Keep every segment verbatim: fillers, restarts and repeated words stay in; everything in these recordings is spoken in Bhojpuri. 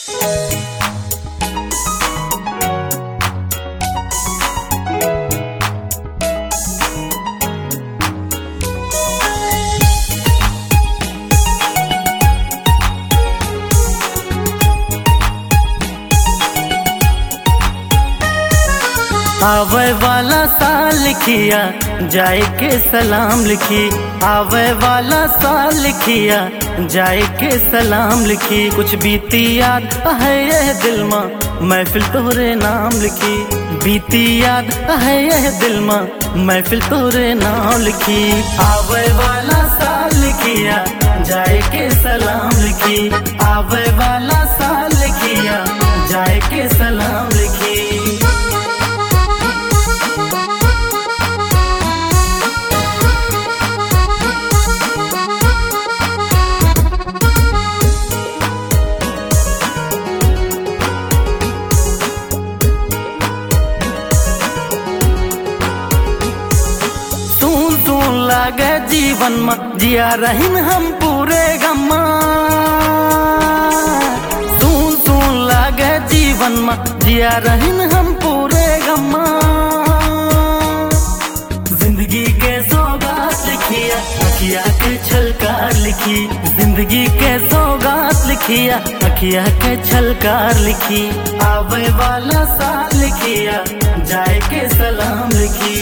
आवे वाला साल लिखिया जाए के सलाम लिखी, आवे वाला साल लिखिया जाए के सलाम लिखी। कुछ बीती याद है यह दिल में महफिल तोरे नाम लिखी, बीती याद है यह दिल में महफिल तोरे नाम लिखी। आवे वाला साल लिखिया जाए के सलाम लिखी, आवे वाला साल लिखिया जाए के सलाम लिखी। लागे जीवन में जिया रहीन हम पूरे गम्मा, सुन सुन लागे जीवन में जिया रहीन हम पूरे गम्मा। जिंदगी के सौगात लिखिया अखिया के छलकार लिखी, जिंदगी के सौगात लिखिया अखिया के छलकार लिखी। आवे वाला साल लिखिया जाए के सलाम लिखी।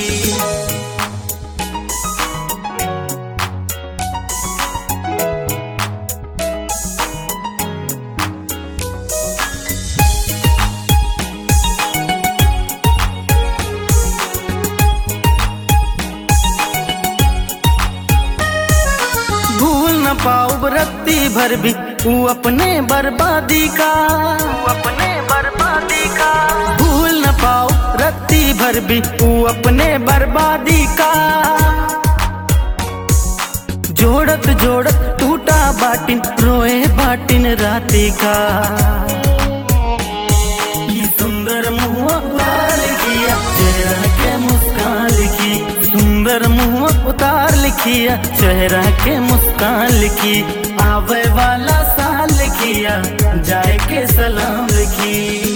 पाऊब रत्ती भर भी तू अपने बर्बादी का, अपने बर्बादी का भूल न पाओ रत्ती भर भी तू अपने बर्बादी का। जोड़त जोड़त टूटा बाटिन रोए बाटिन राती का। ये सुंदर मुँह उतार लिखिया चेहरा के मुस्कान लिखी, सुंदर मुँह उतार लिखिया चेहरा के मुस्कान लिखी। आवे वाला साल लिखिया जाए के सलाम लिखी।